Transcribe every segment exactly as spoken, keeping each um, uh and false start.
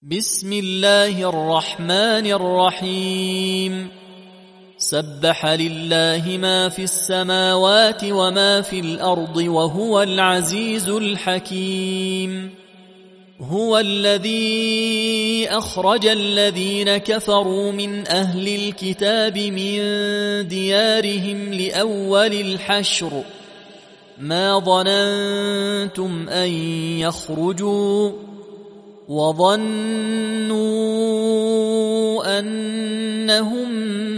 بسم الله الرحمن الرحيم. سبح لله ما في السماوات وما في الأرض وهو العزيز الحكيم. هو الذي أخرج الذين كفروا من أهل الكتاب من ديارهم لأول الحشر ما ظننتم أن يخرجوا وظنوا أنهم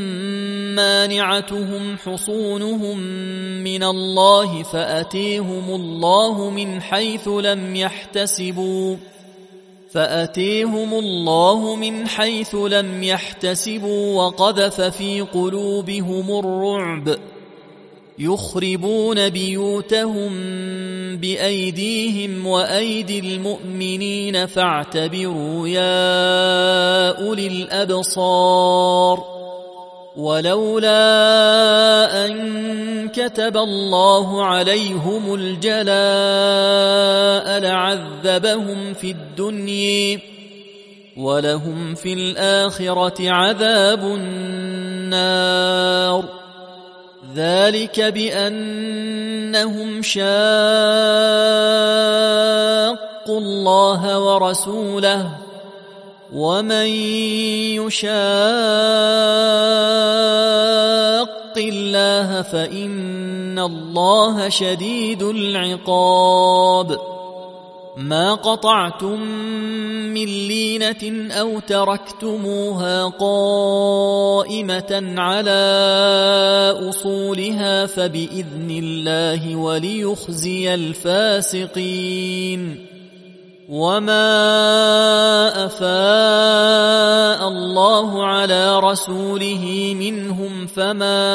مانعتهم حصونهم من الله فأتيهم الله من حيث لم يحتسبوا فأتيهم الله من حيث لم يحتسبوا وقذف في قلوبهم الرعب يخربون بيوتهم بأيديهم وأيدي المؤمنين فاعتبروا يا أولي الأبصار. ولولا أن كتب الله عليهم الجلاء لعذبهم في الدنيا ولهم في الآخرة عذاب النار. ذلك بأنهم شاقوا الله ورسوله ومن يشاق الله فإن الله شديد العقاب. ما قطعتم من لينة أو تركتموها قائمة على أصولها فبإذن الله وليخزي الفاسقين. وما أفاء الله على رسوله منهم فما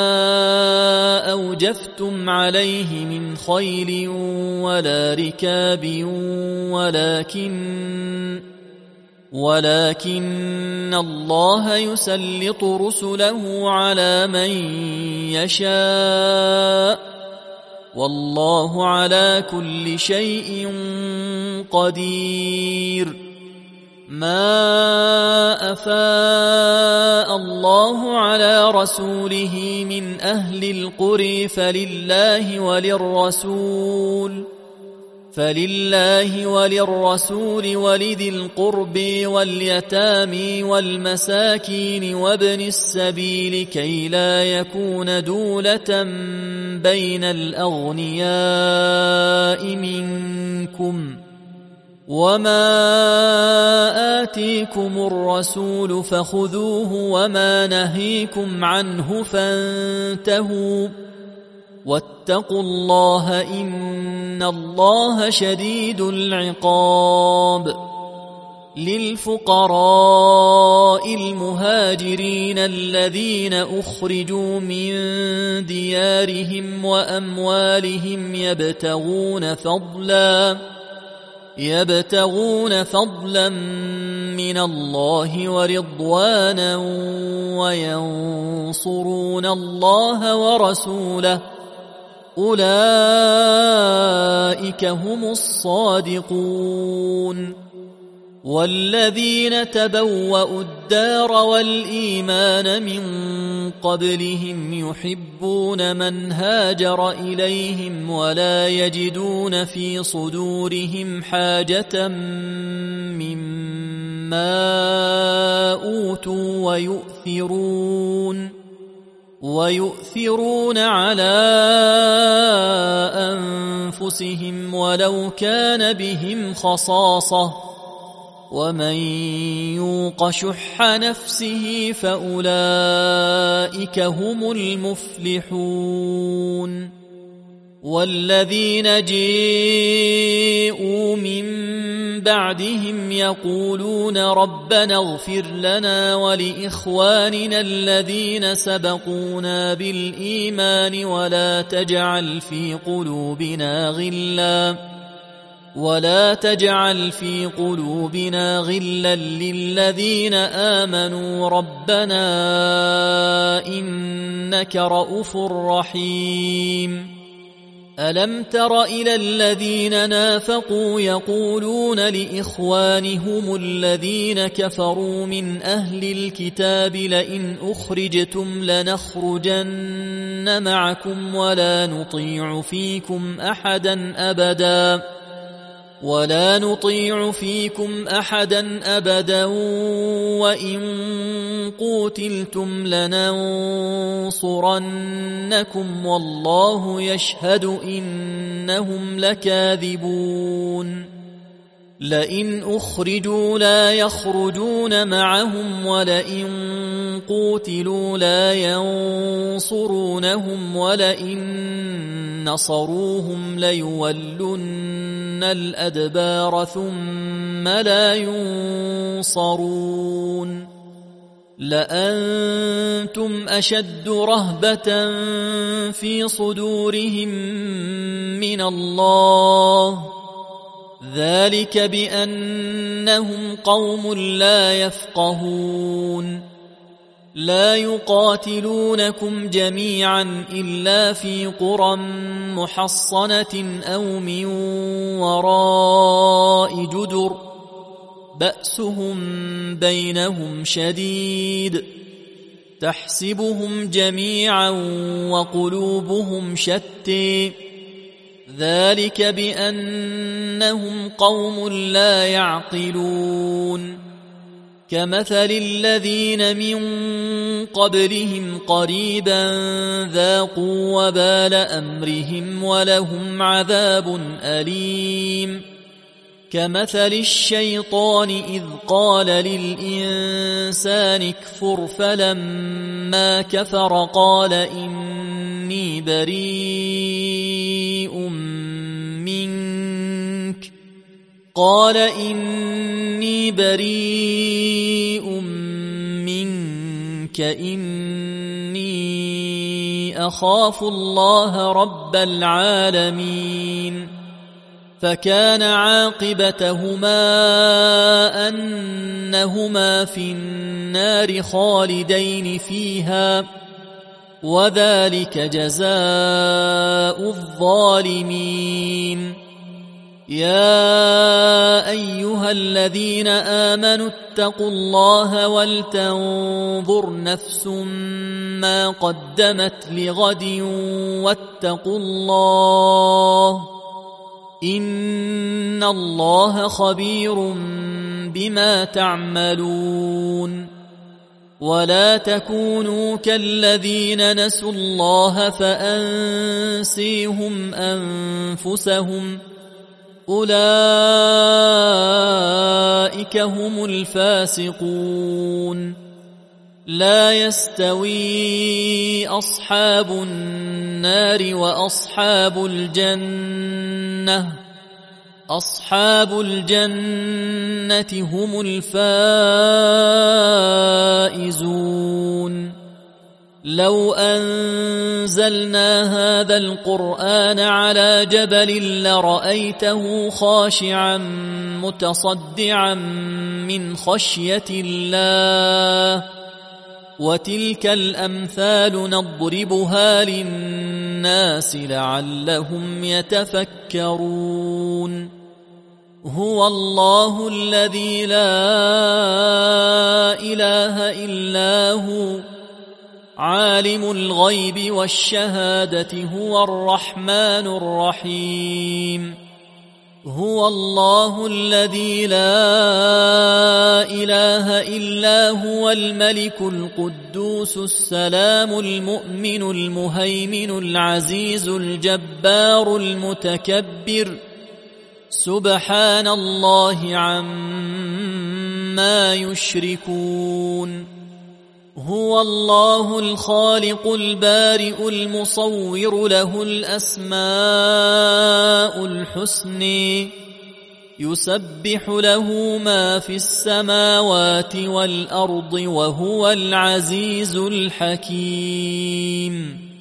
أوجفتم عليه من خيل ولا ركاب ولكن ولكن الله يسلط رسله على من يشاء والله على كل شيء قدير. ما أفاء الله على رسوله من أهل القرى فلله وللرسول فلله وللرسول ولذي القرب واليتامى والمساكين وابن السبيل كي لا يكون دولة بين الأغنياء منكم. وما آتيكم الرسول فخذوه وما نهيكم عنه فانتهوا واتقوا الله إن الله شديد العقاب. للفقراء المهاجرين الذين أخرجوا من ديارهم وأموالهم يبتغون فضلا يبتغون فضلا من الله ورضوانا وينصرون الله ورسوله أولئك هم الصادقون. والذين تبوأوا الدار والإيمان من قبلهم يحبون من هاجر إليهم ولا يجدون في صدورهم حاجة مما أوتوا ويؤثرون ويؤثرون على أنفسهم ولو كان بهم خصاصة ومن يوق شح نفسه فأولئك هم المفلحون. والذين جاءوا من بعدهم يقولون ربنا اغفر لنا ولإخواننا الذين سبقونا بالإيمان ولا تجعل في قلوبنا غلا ولا تجعل في قلوبنا غلا للذين آمنوا ربنا إنك رؤوف رحيم. ألم تر إلى الذين نافقوا يقولون لإخوانهم الذين كفروا من أهل الكتاب لئن أخرجتم لنخرجن معكم ولا نطيع فيكم أحدا أبدا ولا نطيع فيكم أحدا أبدا وإن قوتلتم لننصرنكم والله يشهد إنهم لكاذبون لئن أخرجوا لا يخرجون معهم ولئن قوتلوا لا ينصرونهم ولئن نصروهم ليولن الأدبار ثم لا ينصرون لأنتم أشد رهبة في صدورهم من الله ذلك بأنهم قوم لا يفقهون لا يقاتلونكم جميعا إلا في قرى محصنة أو من وراء جدر بأسهم بينهم شديد تحسبهم جميعا وقلوبهم شتى ذلك بأنهم قوم لا يعقلون كمثل الذين من قبلهم قريبا ذاقوا وبال أمرهم ولهم عذاب أليم كمثل الشيطان إذ قال للإنسان اكفر فلما كفر قال إني بريء منك قال إني بريء منك إني أخاف الله رب العالمين فكان عاقبتهما أنهما في النار خالدين فيها وذلك جزاء الظالمين يا أيها الذين آمنوا اتقوا الله ولتنظر نفس ما قدمت لغد واتقوا الله إن الله خبير بما تعملون ولا تكونوا كالذين نسوا الله فأنسيهم أنفسهم أولئك هم الفاسقون لا يستوي أصحاب النار وأصحاب الجنة أصحاب الجنة هم الفائزون لو أنزلنا هذا القرآن على جبل لرأيته خاشعا متصدعا من خشية الله وتلك الأمثال نضربها للناس لعلهم يتفكرون هو الله الذي لا إله إلا هو عالم الغيب والشهادة هو الرحمن الرحيم هو الله الذي لا إله إلا هو الملك القدوس السلام المؤمن المهيمن العزيز الجبار المتكبر سبحان الله عما يشركون هو الله الخالق البارئ المصور له الأسماء الحسنى يسبح له ما في السماوات والأرض وهو العزيز الحكيم